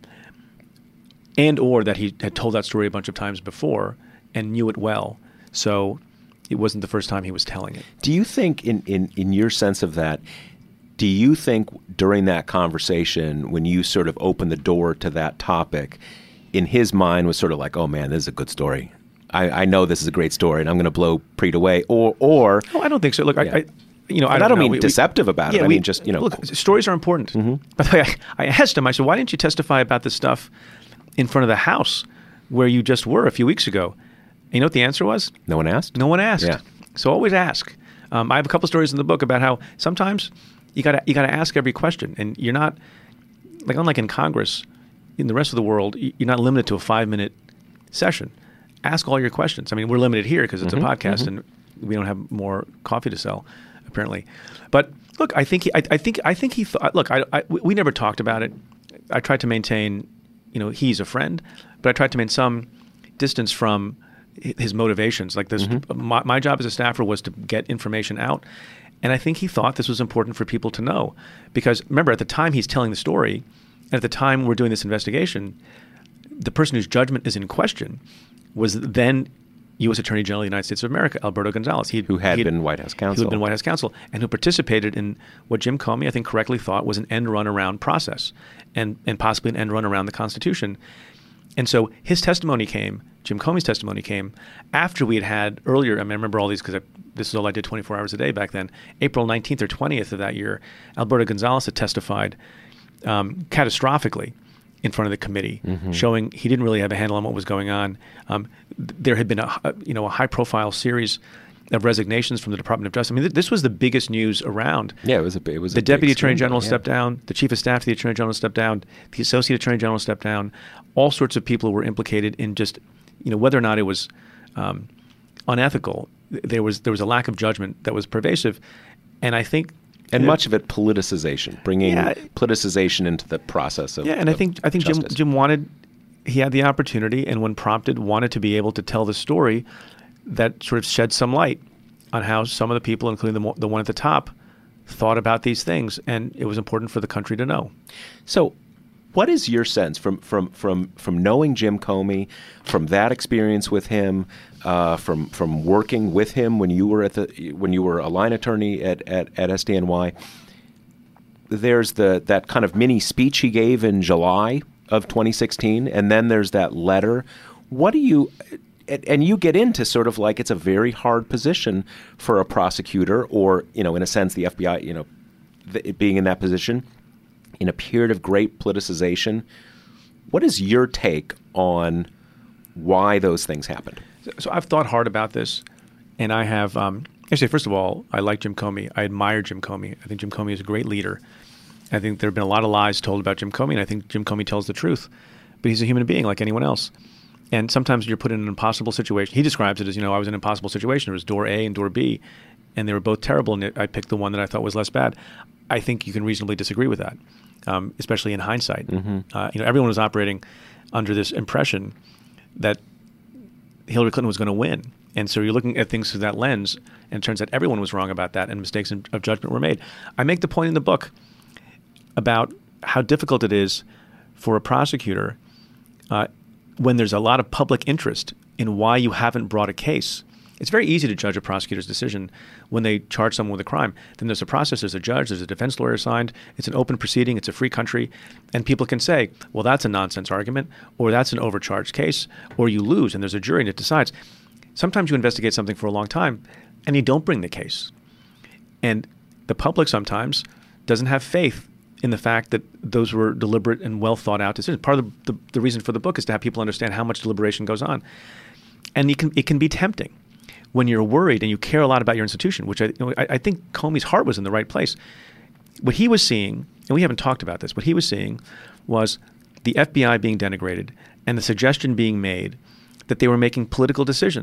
Speaker 4: and or that he had told that story a bunch of times before and knew it well. So it wasn't the first time he was telling it.
Speaker 2: Do you think, in, in, in your sense of that, do you think during that conversation, when you sort of opened the door to that topic, in his mind was sort of like, oh man, this is a good story. I, I know this is a great story, and I'm going to blow Preet away. Or, or
Speaker 4: no, I don't think so. Look, yeah. I, I, you know, I
Speaker 2: don't,
Speaker 4: I don't
Speaker 2: mean
Speaker 4: we,
Speaker 2: deceptive
Speaker 4: we,
Speaker 2: about
Speaker 4: yeah,
Speaker 2: it. I
Speaker 4: we,
Speaker 2: mean, just you know,
Speaker 4: look, stories are important. Mm-hmm. By the way, I, I asked him. I said, why didn't you testify about this stuff in front of the House where you just were a few weeks ago? And you know what the answer was?
Speaker 2: No one asked.
Speaker 4: No one asked.
Speaker 2: Yeah.
Speaker 4: So always ask. Um, I have a couple stories in the book about how sometimes you got to you got to ask every question, and you're not like unlike in Congress, in the rest of the world, you're not limited to a five minute session. Ask all your questions. I mean, we're limited here because it's mm-hmm, a podcast, mm-hmm. and we don't have more coffee to sell, apparently. But look, I think he, I, I think I think he thought. Look, I, I, we never talked about it. I tried to maintain, you know, he's a friend, but I tried to maintain some distance from his motivations. Like this, mm-hmm. my, my job as a staffer was to get information out, and I think he thought this was important for people to know, because remember, at the time he's telling the story, and at the time we're doing this investigation, the person whose judgment is in question was then U S Attorney General of the United States of America, Alberto Gonzales. He,
Speaker 2: who had
Speaker 4: he
Speaker 2: been White House counsel.
Speaker 4: Who had been White House counsel, and who participated in what Jim Comey, I think, correctly thought was an end run around process, and, and possibly an end run around the Constitution. And so his testimony came, Jim Comey's testimony came, after we had had earlier, I mean, I remember all these because this is all I did twenty-four hours a day back then, April nineteenth or twentieth of that year, Alberto Gonzales had testified um, catastrophically in front of the committee, mm-hmm. showing he didn't really have a handle on what was going on. Um, there had been a, a you know a high-profile series of resignations from the Department of Justice. I mean, th- this was the biggest news around.
Speaker 2: Yeah, it was a it was
Speaker 4: the
Speaker 2: a
Speaker 4: Deputy
Speaker 2: big
Speaker 4: Attorney
Speaker 2: scandal,
Speaker 4: General
Speaker 2: yeah.
Speaker 4: stepped down, the Chief of Staff to the Attorney General stepped down, the Associate Attorney General stepped down. All sorts of people were implicated in just, you know, whether or not it was um, unethical. There was there was a lack of judgment that was pervasive, and I think.
Speaker 2: And
Speaker 4: it,
Speaker 2: much of it politicization, bringing
Speaker 4: yeah,
Speaker 2: politicization into the process of
Speaker 4: yeah. And
Speaker 2: of
Speaker 4: I think I think Jim
Speaker 2: justice.
Speaker 4: Jim wanted, he had the opportunity, and when prompted, wanted to be able to tell the story that sort of shed some light on how some of the people, including the the one at the top, thought about these things, and it was important for the country to know.
Speaker 2: So, what is your sense from from from from knowing Jim Comey, from that experience with him, uh, from from working with him when you were at the when you were a line attorney at at, at S D N Y? There's the that kind of mini speech he gave in July of twenty sixteen, and then there's that letter. What do you? And you get into sort of like it's a very hard position for a prosecutor, or you know, in a sense, the F B I, you know, it being in that position. In a period of great politicization, what is your take on why those things happened?
Speaker 4: So, so I've thought hard about this, and I have. Um, actually, first of all, I like Jim Comey. I admire Jim Comey. I think Jim Comey is a great leader. I think there have been a lot of lies told about Jim Comey, and I think Jim Comey tells the truth. But he's a human being like anyone else. And sometimes you're put in an impossible situation. He describes it as, you know, I was in an impossible situation. There was door A and door B, and they were both terrible, and I picked the one that I thought was less bad. I think you can reasonably disagree with that. Um, especially in hindsight. Mm-hmm. Uh, you know, everyone was operating under this impression that Hillary Clinton was going to win. And so you're looking at things through that lens, and it turns out everyone was wrong about that, and mistakes in, of judgment were made. I make the point in the book about how difficult it is for a prosecutor uh, when there's a lot of public interest in why you haven't brought a case. It's very easy to judge a prosecutor's decision when they charge someone with a crime. Then there's a process, there's a judge, there's a defense lawyer assigned, it's an open proceeding, it's a free country, and people can say, well, that's a nonsense argument, or that's an overcharged case, or you lose, and there's a jury and it decides. Sometimes you investigate something for a long time, and you don't bring the case. And the public sometimes doesn't have faith in the fact that those were deliberate and well thought out decisions. Part of the, the, the reason for the book is to have people understand how much deliberation goes on. And it can, it can be tempting when you're worried and you care a lot about your institution, which I, you know, I, I think Comey's heart was in the right place. What he was seeing, and we haven't talked about this, what he was seeing was the F B I being denigrated and the suggestion being made that they were making political decisions.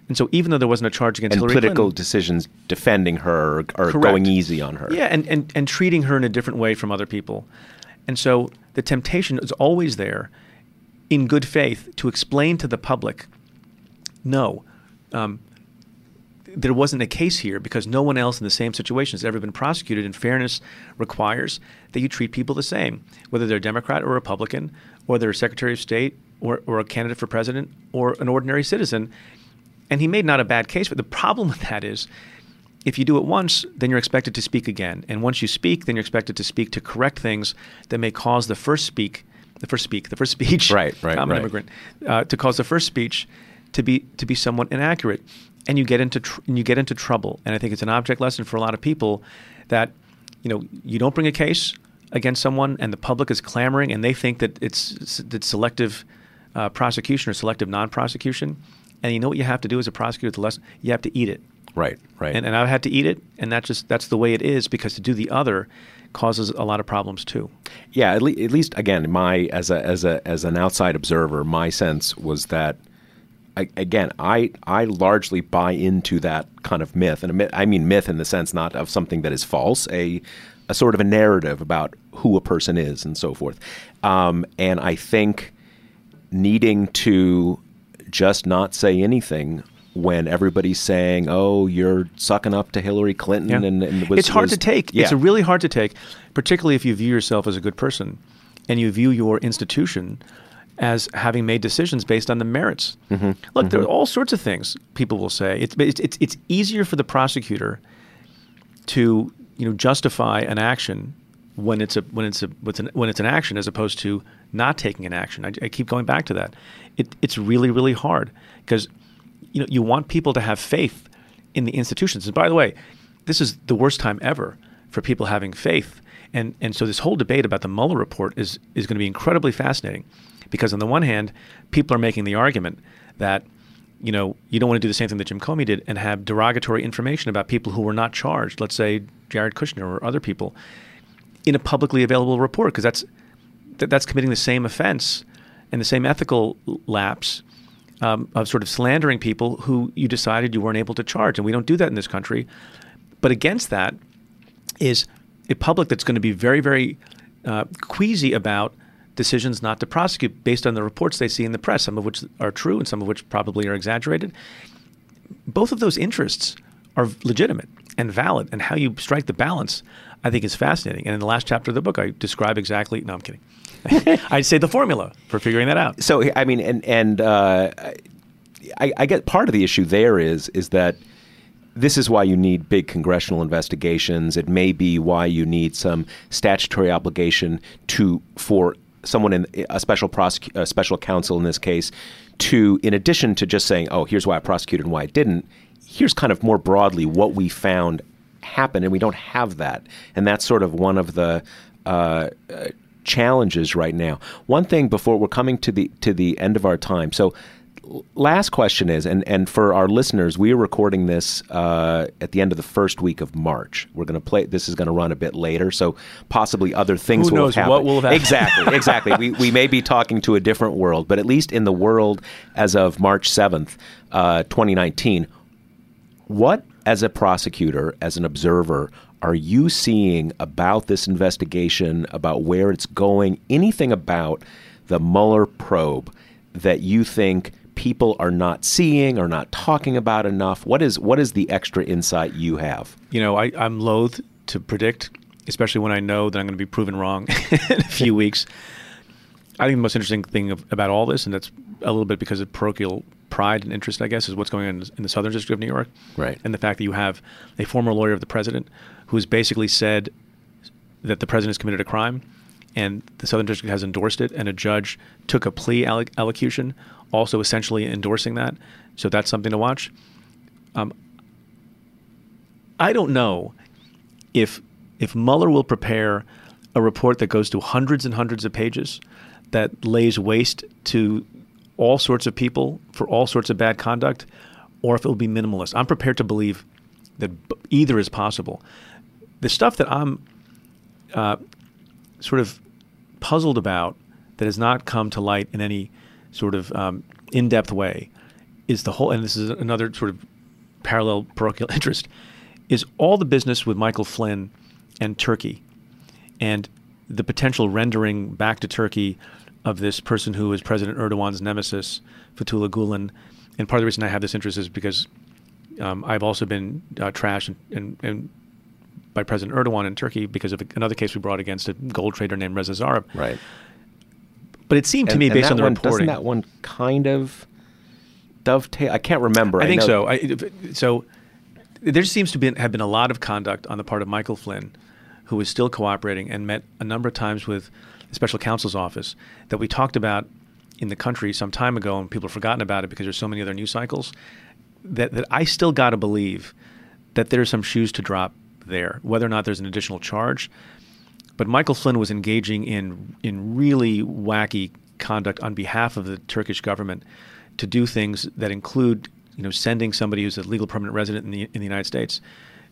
Speaker 4: And so even though there wasn't a charge against
Speaker 2: and
Speaker 4: Hillary
Speaker 2: political
Speaker 4: Clinton,
Speaker 2: decisions defending her or, or
Speaker 4: Correct.
Speaker 2: going easy on her.
Speaker 4: Yeah, and, and, and treating her in a different way from other people. And so the temptation is always there, in good faith, to explain to the public, no, um, there wasn't a case here because no one else in the same situation has ever been prosecuted, and fairness requires that you treat people the same, whether they're Democrat or Republican, or they're a Secretary of State, or, or a candidate for president, or an ordinary citizen. And he made not a bad case, but the problem with that is if you do it once, then you're expected to speak again. And once you speak, then you're expected to speak to correct things that may cause the first speak, the first speak, the first speech,
Speaker 2: right, right,
Speaker 4: I'm an
Speaker 2: right.
Speaker 4: immigrant, uh, to cause the first speech to be to be somewhat inaccurate. And you get into tr- and you get into trouble. And I think it's an object lesson for a lot of people that, you know, you don't bring a case against someone and the public is clamoring and they think that it's that selective uh, prosecution or selective non-prosecution. And you know what you have to do as a prosecutor? The lesson you have to eat it.
Speaker 2: Right, right.
Speaker 4: And, and I've had to eat it, and that just that's the way it is, because to do the other causes a lot of problems too.
Speaker 2: Yeah, at, le- at least again, my as a as a as an outside observer, my sense was that I, again, I I largely buy into that kind of myth, and a myth, I mean myth in the sense not of something that is false, a a sort of a narrative about who a person is and so forth. Um, and I think needing to just not say anything when everybody's saying, "Oh, you're sucking up to Hillary Clinton,"
Speaker 4: Yeah.
Speaker 2: and, and was,
Speaker 4: it's hard
Speaker 2: was,
Speaker 4: to take.
Speaker 2: Yeah.
Speaker 4: It's really hard to take, particularly if you view yourself as a good person and you view your institution as having made decisions based on the merits.
Speaker 2: Mm-hmm.
Speaker 4: Look,
Speaker 2: mm-hmm.
Speaker 4: there are all sorts of things people will say. It's it's it's, it's easier for the prosecutor to you know justify an action when it's a when it's a when it's an action as opposed to not taking an action. I, I keep going back to that. It, it's really really hard because you know you want people to have faith in the institutions. And by the way, this is the worst time ever for people having faith. And and so this whole debate about the Mueller report is is going to be incredibly fascinating, because on the one hand, people are making the argument that you know you don't want to do the same thing that Jim Comey did and have derogatory information about people who were not charged, let's say Jared Kushner or other people, in a publicly available report, because that's that, that's committing the same offense and the same ethical lapse um, of sort of slandering people who you decided you weren't able to charge. And we don't do that in this country. But against that is a public that's going to be very, very uh, queasy about decisions not to prosecute based on the reports they see in the press, some of which are true and some of which probably are exaggerated. Both of those interests are legitimate and valid, and how you strike the balance, I think, is fascinating. And in the last chapter of the book, I describe exactly – no, I'm kidding. I'd say the formula for figuring that out.
Speaker 2: So, I mean, and, and uh, I, I get part of the issue there is is that this is why you need big congressional investigations. It may be why you need some statutory obligation to for someone in a special prosecu- a special counsel in this case to, in addition to just saying, oh, here's why I prosecuted and why I didn't, here's kind of more broadly what we found happened, and we don't have that. And that's sort of one of the uh, uh, challenges right now. One thing before we're coming to the to the end of our time. So last question is, and, and for our listeners, we are recording this uh, at the end of the first week of March. We're going to play. This is going to run a bit later, so possibly other things
Speaker 4: Who
Speaker 2: will
Speaker 4: knows
Speaker 2: have happened.
Speaker 4: what will have happened.
Speaker 2: Exactly, exactly. we we may be talking to a different world, but at least in the world as of March seventh, uh, twenty nineteen, what, as a prosecutor, as an observer, are you seeing about this investigation, about where it's going, anything about the Mueller probe that you think people are not seeing or not talking about enough? What is what is the extra insight you have?
Speaker 4: You know, I, I'm loath to predict, especially when I know that I'm going to be proven wrong in a few weeks. I think the most interesting thing of, about all this, and that's a little bit because of parochial pride and interest, I guess, is what's going on in the Southern District of New York.
Speaker 2: Right.
Speaker 4: And the fact that you have a former lawyer of the president who has basically said that the president has committed a crime, and the Southern District has endorsed it, and a judge took a plea alloc- allocution also essentially endorsing that. So that's something to watch. Um, I don't know if if Mueller will prepare a report that goes to hundreds and hundreds of pages that lays waste to all sorts of people for all sorts of bad conduct, or if it will be minimalist. I'm prepared to believe that either is possible. The stuff that I'm uh, sort of puzzled about that has not come to light in any sort of um, in-depth way is the whole, and this is another sort of parallel parochial interest, is all the business with Michael Flynn and Turkey and the potential rendering back to Turkey of this person who is President Erdogan's nemesis, Fethullah Gulen. And part of the reason I have this interest is because um, I've also been uh, trashed and, and, and by President Erdogan in Turkey because of another case we brought against a gold trader named Reza Zarrab.
Speaker 2: Right.
Speaker 4: But it seemed to
Speaker 2: and,
Speaker 4: me,
Speaker 2: and
Speaker 4: based on the
Speaker 2: one,
Speaker 4: reporting,
Speaker 2: doesn't that one kind of dovetail? I can't remember.
Speaker 4: I,
Speaker 2: I
Speaker 4: think
Speaker 2: know.
Speaker 4: so. I, so there seems to be, have been a lot of conduct on the part of Michael Flynn, who was still cooperating and met a number of times with the special counsel's office that we talked about in the country some time ago, and people have forgotten about it because there's so many other news cycles, that, that I still got to believe that there's some shoes to drop there, whether or not there's an additional charge. But Michael Flynn was engaging in in really wacky conduct on behalf of the Turkish government to do things that include, you know, sending somebody who's a legal permanent resident in the in the United States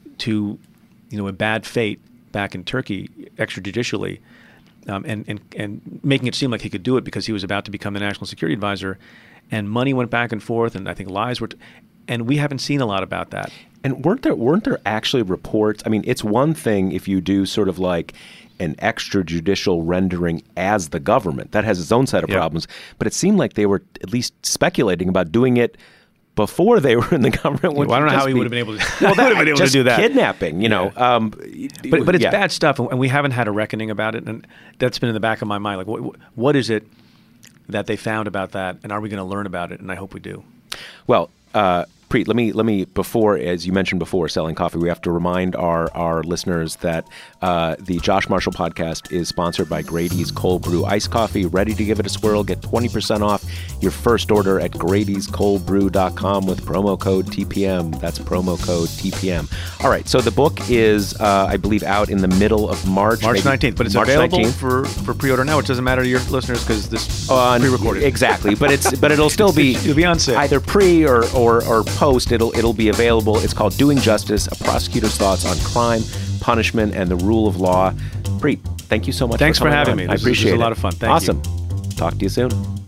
Speaker 4: to, you know, a bad fate back in Turkey extrajudicially, um, and and and making it seem like he could do it because he was about to become the national security advisor, and money went back and forth, and I think lies were, t- and we haven't seen a lot about that.
Speaker 2: And weren't there weren't there actually reports? I mean, it's one thing if you do sort of like an extrajudicial rendering as the government. That has its own set of
Speaker 4: Yeah.
Speaker 2: problems. But it seemed like they were at least speculating about doing it before they were in the government.
Speaker 4: Well, I don't know how he would have been able to, well,
Speaker 2: that,
Speaker 4: would have been able
Speaker 2: just
Speaker 4: to do that.
Speaker 2: Kidnapping, you know.
Speaker 4: Yeah.
Speaker 2: Um,
Speaker 4: But but it's
Speaker 2: yeah.
Speaker 4: bad stuff, and we haven't had a reckoning about it, and that's been in the back of my mind. Like, what, what is it that they found about that, and are we going to learn about it? And I hope we do.
Speaker 2: Well, uh, Preet, let me let me before, as you mentioned before, selling coffee. We have to remind our our listeners that uh, the Josh Marshall podcast is sponsored by Grady's Cold Brew Iced Coffee. Ready to give it a swirl? Get twenty percent off your first order at Grady's Cold Brew dot com with promo code T P M. That's promo code T P M. All right. So the book is, uh, I believe, out in the middle of March.
Speaker 4: March
Speaker 2: maybe
Speaker 4: nineteenth, but it's
Speaker 2: March
Speaker 4: available
Speaker 2: nineteenth.
Speaker 4: for, for pre-order now, which doesn't matter to your listeners because this
Speaker 2: On-
Speaker 4: is pre-recorded.
Speaker 2: Exactly, but it's but it'll still be
Speaker 4: It'll be on sale.
Speaker 2: either pre or, or or post. It'll it'll be available. It's called Doing Justice: A Prosecutor's Thoughts on Crime, Punishment, and the Rule of Law. Preet, thank you so much.
Speaker 4: Thanks
Speaker 2: for,
Speaker 4: for
Speaker 2: coming
Speaker 4: having
Speaker 2: on.
Speaker 4: me.
Speaker 2: I
Speaker 4: This is- this
Speaker 2: appreciate
Speaker 4: is
Speaker 2: it.
Speaker 4: a lot of fun. Thank you.
Speaker 2: awesome. Talk to you soon.